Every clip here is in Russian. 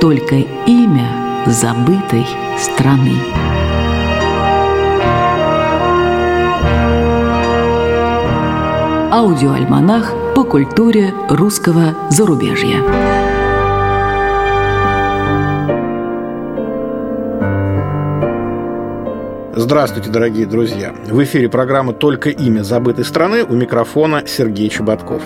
только имя забытой страны. Аудиоальманах по культуре русского зарубежья. Здравствуйте, дорогие друзья! В эфире программа «Только имя забытой страны», у микрофона Сергей Чеботков.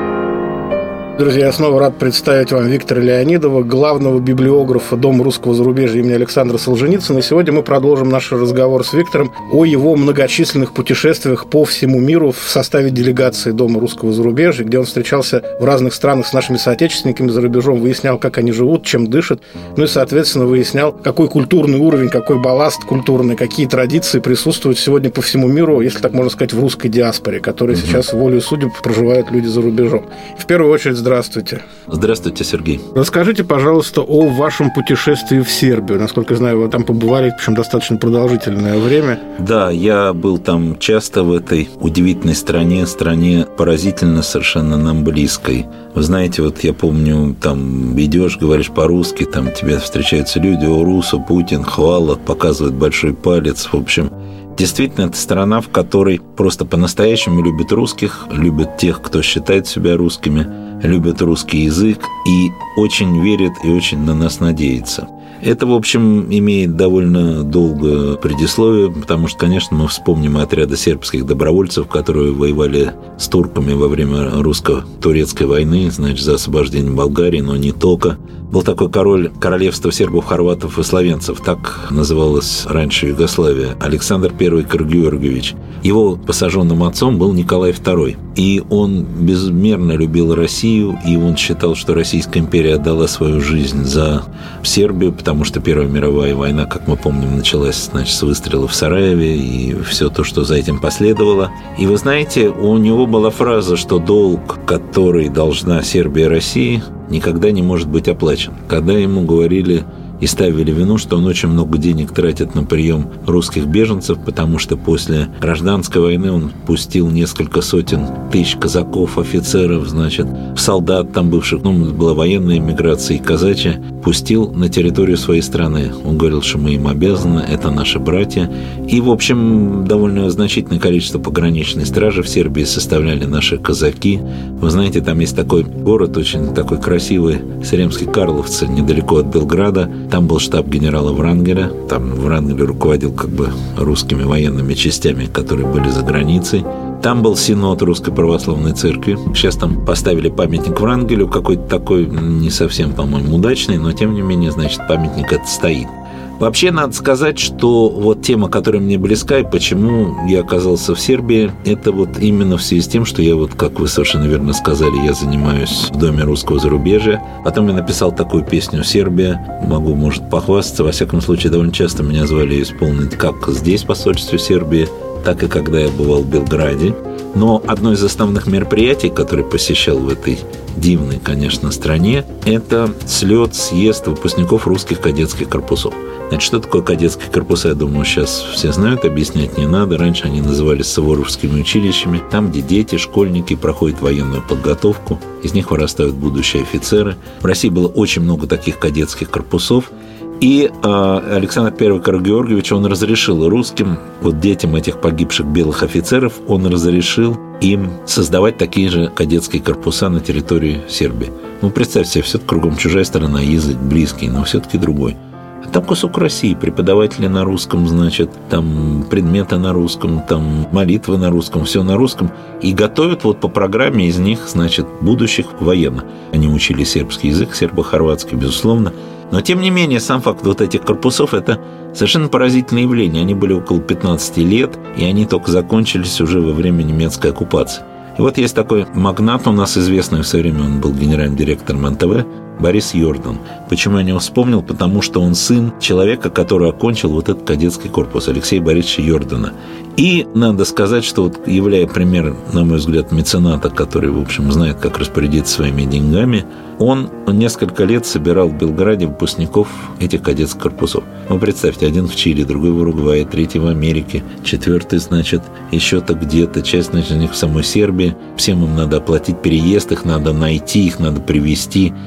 Друзья, я снова рад представить вам Виктора Леонидова, главного библиографа Дома русского зарубежья имени Александра Солженицына. И сегодня мы продолжим наш разговор с Виктором о его многочисленных путешествиях по всему миру в составе делегации Дома русского зарубежья, где он встречался в разных странах с нашими соотечественниками за рубежом, выяснял, как они живут, чем дышат, ну и, соответственно, выяснял, какой культурный уровень, какой балласт культурный, какие традиции присутствуют сегодня по всему миру, если так можно сказать, в русской диаспоре, которой сейчас волею судеб проживают люди за рубежом. В первую очередь, здравствуйте. Здравствуйте, Сергей. Расскажите, пожалуйста, о вашем путешествии в Сербию. Насколько я знаю, вы там побывали, причем достаточно продолжительное время. Да, я был там часто, в этой удивительной стране поразительно совершенно нам близкой. Вы знаете, вот я помню, там идешь, говоришь по-русски, там тебе встречаются люди, о, Русу, Путин, хвала, показывают большой палец. В общем, действительно, это страна, в которой просто по-настоящему любят русских, любят тех, кто считает себя русскими, любят русский язык и очень верят и очень на нас надеются. Это, в общем, имеет довольно долгое предисловие, потому что, конечно, мы вспомним отряды сербских добровольцев, которые воевали с турками во время русско-турецкой войны, значит, за освобождение Болгарии, но не только. Был такой королевство сербов, хорватов и словенцев, так называлась раньше Югославия, Александр I Карагеоргиевич. Его посаженным отцом был Николай II, и он безмерно любил Россию, и он считал, что Российская империя отдала свою жизнь за Сербию, потому что Первая мировая война, как мы помним, началась, значит, с выстрела в Сараеве и все то, что за этим последовало. И вы знаете, у него была фраза, что долг, который должна Сербия России, никогда не может быть оплачен. Когда ему говорили и ставили вину, что он очень много денег тратит на прием русских беженцев, потому что после гражданской войны он пустил несколько сотен тысяч казаков, офицеров, значит, солдат там бывших, была военная эмиграция и казачья, пустил на территорию своей страны. Он говорил, что мы им обязаны, это наши братья. И, в общем, довольно значительное количество пограничной стражи в Сербии составляли наши казаки. Вы знаете, там есть такой город, очень такой красивый, Сремские Карловцы, недалеко от Белграда. Там был штаб генерала Врангеля. Там Врангель руководил русскими военными частями, которые были за границей. Там был синод Русской Православной Церкви. Сейчас там поставили памятник Врангелю, какой-то такой не совсем, по-моему, удачный, но тем не менее, значит, памятник этот стоит. Вообще, надо сказать, что вот тема, которая мне близка, и почему я оказался в Сербии, это вот именно в связи с тем, что я вот, как вы совершенно верно сказали, я занимаюсь в Доме русского зарубежья. Потом я написал такую песню «Сербия». Могу, может, похвастаться. Во всяком случае, довольно часто меня звали исполнить как здесь, в посольстве Сербии, так и когда я бывал в Белграде. Но одно из основных мероприятий, которое посещал в этой дивной, конечно, стране, это съезд выпускников русских кадетских корпусов. Значит, что такое кадетские корпуса, я думаю, сейчас все знают, объяснять не надо. Раньше они назывались суворовскими училищами. Там, где дети, школьники проходят военную подготовку, из них вырастают будущие офицеры. В России было очень много таких кадетских корпусов. И Александр I Карагеоргиевич, он разрешил русским, вот детям этих погибших белых офицеров, он разрешил им создавать такие же кадетские корпуса на территории Сербии. Представьте себе, все-таки кругом чужая страна, язык близкий, но все-таки другой. Там кусок России, преподаватели на русском, значит, там предметы на русском, там молитвы на русском, все на русском. И готовят вот по программе из них, значит, будущих военных. Они учили сербский язык, сербо-хорватский, безусловно. Но, тем не менее, сам факт вот этих корпусов – это совершенно поразительное явление. Они были около 15 лет, и они только закончились уже во время немецкой оккупации. И вот есть такой магнат у нас известный в свое время, он был генеральным директором НТВ, Борис Йордан. Почему я его вспомнил? Потому что он сын человека, который окончил вот этот кадетский корпус, Алексея Борисовича Йордана. И надо сказать, что вот, являя пример, на мой взгляд, мецената, который, в общем, знает, как распорядиться своими деньгами, он несколько лет собирал в Белграде выпускников этих кадетских корпусов. Вы представьте, один в Чили, другой в Уругвае, третий в Америке, четвертый, значит, еще-то где-то, часть, значит, из них в самой Сербии. Всем им надо оплатить переезд, их надо найти, их надо привезти. И там в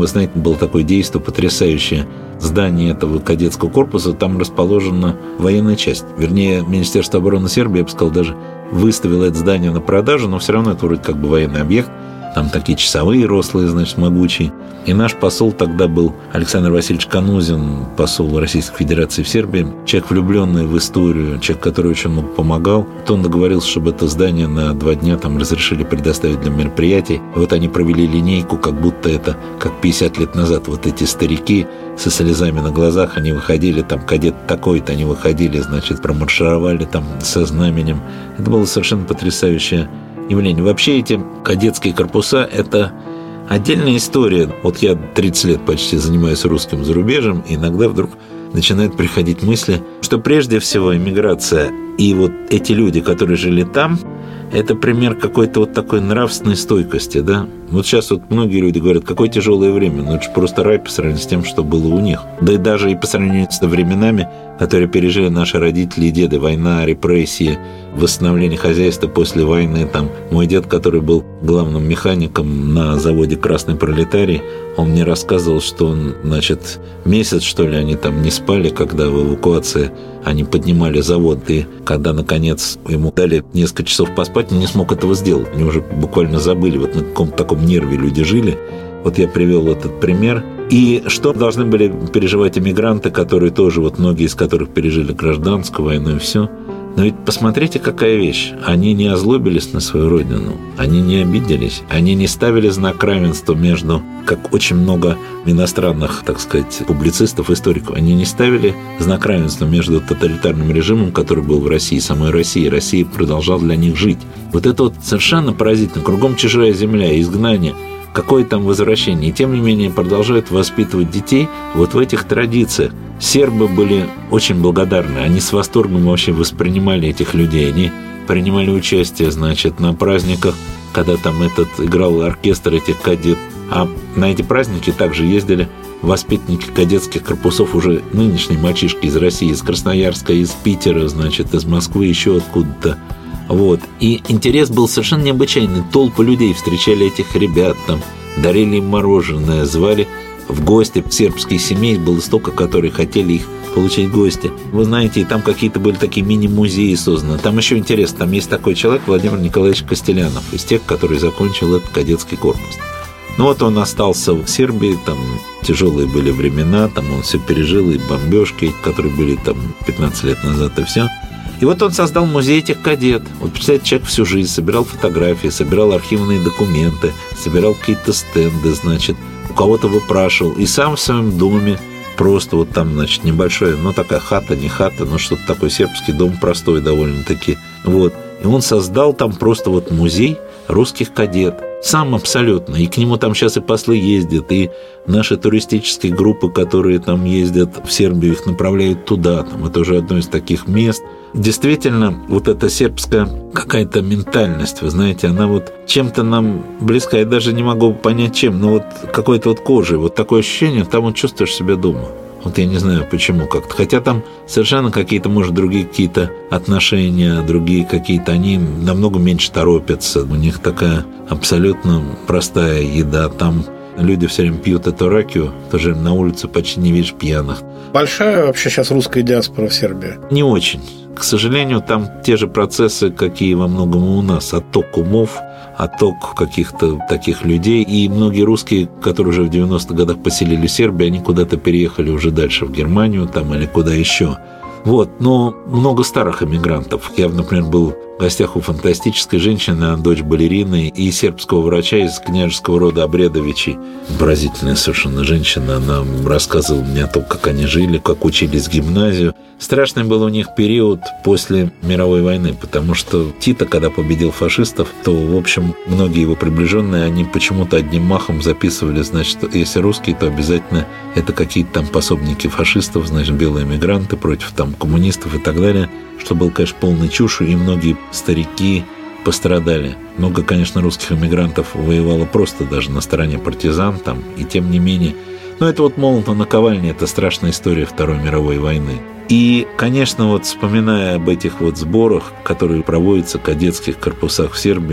вы знаете, было такое действие потрясающее. Здание этого кадетского корпуса, там расположена военная часть. Вернее, Министерство обороны Сербии, я бы сказал, даже выставило это здание на продажу, но все равно это вроде как бы военный объект. Там такие часовые рослые, значит, могучие. И наш посол тогда был Александр Васильевич Канузин, посол Российской Федерации в Сербии. Человек, влюбленный в историю, человек, который очень много помогал. То он договорился, чтобы это здание на 2 дня там разрешили предоставить для мероприятий. И вот они провели линейку, как будто это как 50 лет назад. Вот эти старики со слезами на глазах, они выходили, там кадет такой-то, они выходили, значит, промаршировали там со знаменем. Это было совершенно потрясающее явление. Вообще эти кадетские корпуса – это отдельная история. Вот я 30 лет почти занимаюсь русским зарубежьем, и иногда вдруг начинают приходить мысли, что прежде всего эмиграция и вот эти люди, которые жили там, это пример какой-то вот такой нравственной стойкости, да? Вот сейчас вот многие люди говорят, какое тяжелое время, но это же просто рай по сравнению с тем, что было у них. Да и даже и по сравнению с временами, которые пережили наши родители и деды, война, репрессии, восстановление хозяйства после войны. Там мой дед, который был главным механиком на заводе «Красный пролетарий», он мне рассказывал, что он, значит, месяц, что ли, они там не спали, когда в эвакуации они поднимали завод, и когда, наконец, ему дали несколько часов поспать, он не смог этого сделать. Они уже буквально забыли, вот на каком-то таком нерве люди жили. Вот я привел этот пример. И что должны были переживать эмигранты, которые тоже, вот многие из которых пережили гражданскую войну и все. Но ведь посмотрите, какая вещь. Они не озлобились на свою родину, они не обиделись, они не ставили знак равенства между, как очень много иностранных, так сказать, публицистов, историков, они не ставили знак равенства между тоталитарным режимом, который был в России, самой Россией. Россия продолжала для них жить. Вот это вот совершенно поразительно. Кругом чужая земля, изгнание. Какое там возвращение. И тем не менее продолжают воспитывать детей вот в этих традициях. Сербы были очень благодарны. Они с восторгом вообще воспринимали этих людей. Они принимали участие, значит, на праздниках, когда там играл оркестр этих кадет. А на эти праздники также ездили воспитанники кадетских корпусов, уже нынешние мальчишки из России, из Красноярска, из Питера, значит, из Москвы, еще откуда-то. Вот. И интерес был совершенно необычайный. Толпы людей встречали этих ребят, там, дарили им мороженое, звали в гости. Сербских семей было столько, которые хотели их получить в гости. Вы знаете, там какие-то были такие мини-музеи созданы. Там еще интересно, там есть такой человек, Владимир Николаевич Костелянов, из тех, который закончил этот кадетский корпус. Ну вот он остался в Сербии, там тяжелые были времена, там он все пережил, и бомбежки, которые были там 15 лет назад, и все. И вот он создал музей этих кадет. Вот, представляете, человек всю жизнь собирал фотографии, собирал архивные документы, собирал какие-то стенды, значит, у кого-то выпрашивал. И сам в своем доме, просто вот там, значит, небольшая, ну, такая хата, не хата, но что-то такой сербский дом простой довольно-таки. Вот. И он создал там просто вот музей русских кадет. Сам абсолютно. И к нему там сейчас и послы ездят, и наши туристические группы, которые там ездят в Сербию, их направляют туда. Там, это уже одно из таких мест. Действительно, вот эта сербская какая-то ментальность, вы знаете, она вот чем-то нам близка. Я даже не могу понять, чем, но вот какой-то вот кожей, вот такое ощущение, там вот чувствуешь себя дома. Вот я не знаю, почему как-то. Хотя там совершенно какие-то, может, другие какие-то отношения, другие какие-то, они намного меньше торопятся. У них такая абсолютно простая еда. Там люди все время пьют эту ракию, тоже на улице почти не видишь пьяных. Большая вообще сейчас русская диаспора в Сербии? Не очень. К сожалению, там те же процессы, какие во многом и у нас. Отток умов, отток каких-то таких людей. И многие русские, которые уже в 90-х годах поселили Сербию, они куда-то переехали уже дальше в Германию там, или куда еще. Вот. Но много старых эмигрантов. Я, например, был в гостях у фантастической женщины, дочь балерины, и сербского врача из княжеского рода Обредовичей. Поразительная совершенно женщина. Она рассказывала мне о том, как они жили, как учились в гимназию. Страшный был у них период после мировой войны, потому что Тито, когда победил фашистов, то, в общем, многие его приближенные, они почему-то одним махом записывали, значит, если русские, то обязательно это какие-то там пособники фашистов, значит, белые эмигранты против там коммунистов и так далее, что было, конечно, полной чушью, и многие старики пострадали. Много, конечно, русских эмигрантов воевало просто даже на стороне партизан там, и тем не менее. Но это вот молот на наковальне, это страшная история Второй мировой войны. И, конечно, вот вспоминая об этих вот сборах, которые проводятся в кадетских корпусах в Сербии,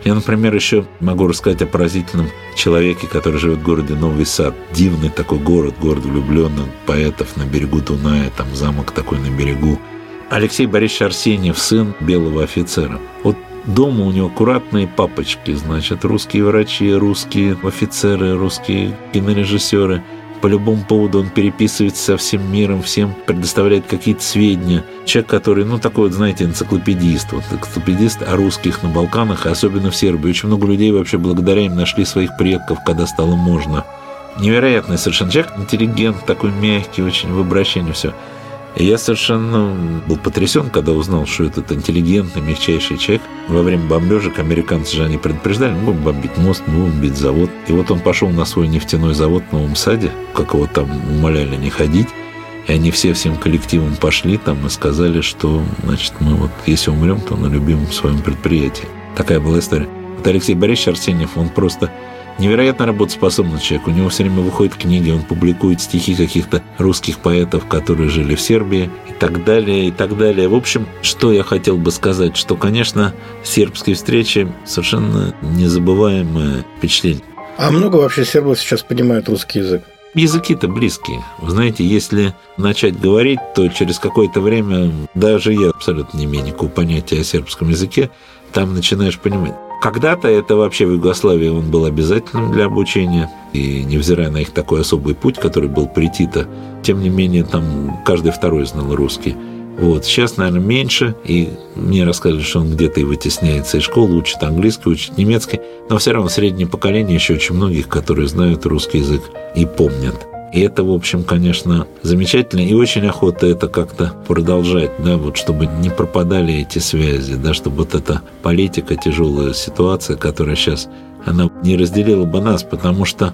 Я, например, еще могу рассказать о поразительном человеке, который живет в городе Новый Сад. Дивный такой город влюбленных поэтов на берегу Дуная, там замок такой на берегу. Алексей Борисович Арсеньев, сын белого офицера. Вот дома у него аккуратные папочки, значит, русские врачи, русские офицеры, русские кинорежиссеры. По любому поводу он переписывается со всем миром, всем предоставляет какие-то сведения. Человек, который, такой вот, знаете, энциклопедист. Вот энциклопедист о русских на Балканах, особенно в Сербии. Очень много людей вообще благодаря им нашли своих предков, когда стало можно. Невероятный совершенно человек, интеллигент, такой мягкий, очень в обращении все. И я совершенно был потрясен, когда узнал, что этот интеллигентный, мягчайший человек во время бомбежек, американцы же они предупреждали, мы будем бомбить мост, мы будем бомбить завод. И вот он пошел на свой нефтяной завод в Новом Саде, как его там умоляли не ходить, и они всем коллективом пошли там и сказали, что, значит, мы вот, если умрем, то на любимом своем предприятии. Такая была история. Вот Алексей Борисович Арсеньев, он просто невероятно работоспособный человек. У него все время выходят книги, он публикует стихи каких-то русских поэтов, которые жили в Сербии, и так далее, и так далее. В общем, что я хотел бы сказать, что, конечно, сербские встречи совершенно незабываемое впечатление. А много вообще сербов сейчас понимают русский язык? Языки-то близкие. Вы знаете, если начать говорить, то через какое-то время даже я абсолютно не имею никакого понятия о сербском языке, там начинаешь понимать. Когда-то это вообще в Югославии он был обязательным для обучения, и невзирая на их такой особый путь, который был при Тито, тем не менее там каждый второй знал русский. Вот. Сейчас, наверное, меньше, и мне рассказывали, что он где-то и вытесняется из школы, учит английский, учит немецкий, но все равно среднее поколение еще очень многих, которые знают русский язык и помнят. И это, в общем, конечно, замечательно, и очень охота это как-то продолжать, да, вот чтобы не пропадали эти связи, да, чтобы вот эта политика, тяжелая ситуация, которая сейчас, она не разделила бы нас, потому что,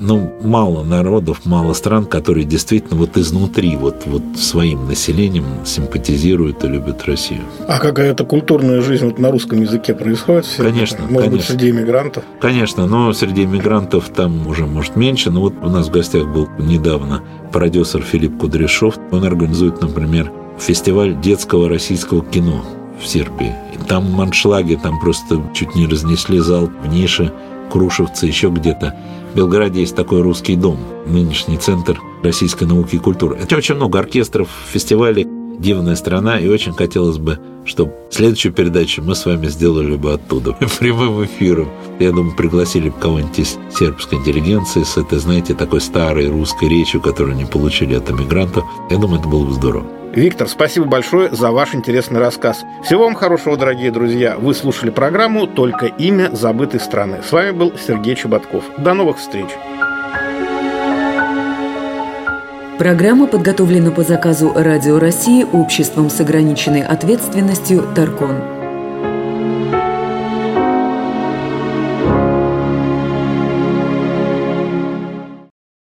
мало народов, мало стран, которые действительно вот изнутри, вот своим населением симпатизируют и любят Россию. А какая-то культурная жизнь вот на русском языке происходит? Конечно. Может быть, среди иммигрантов? Конечно, но среди иммигрантов там уже, может, меньше. Но вот у нас в гостях был недавно продюсер Филипп Кудряшов. Он организует, например, фестиваль детского российского кино в Сербии. И там аншлаги, там просто чуть не разнесли зал в нише, Крушевцы, еще где-то. В Белграде есть такой русский дом, нынешний центр российской науки и культуры. Это очень много оркестров, фестивалей, дивная страна, и очень хотелось бы, чтобы следующую передачу мы с вами сделали бы оттуда, прямым эфиром. Я думаю, пригласили бы кого-нибудь из сербской интеллигенции с этой, знаете, такой старой русской речью, которую они получили от эмигрантов. Я думаю, это было бы здорово. Виктор, спасибо большое за ваш интересный рассказ. Всего вам хорошего, дорогие друзья. Вы слушали программу «Только имя забытой страны». С вами был Сергей Чеботков. До новых встреч. Программа подготовлена по заказу Радио России обществом с ограниченной ответственностью «Таркон».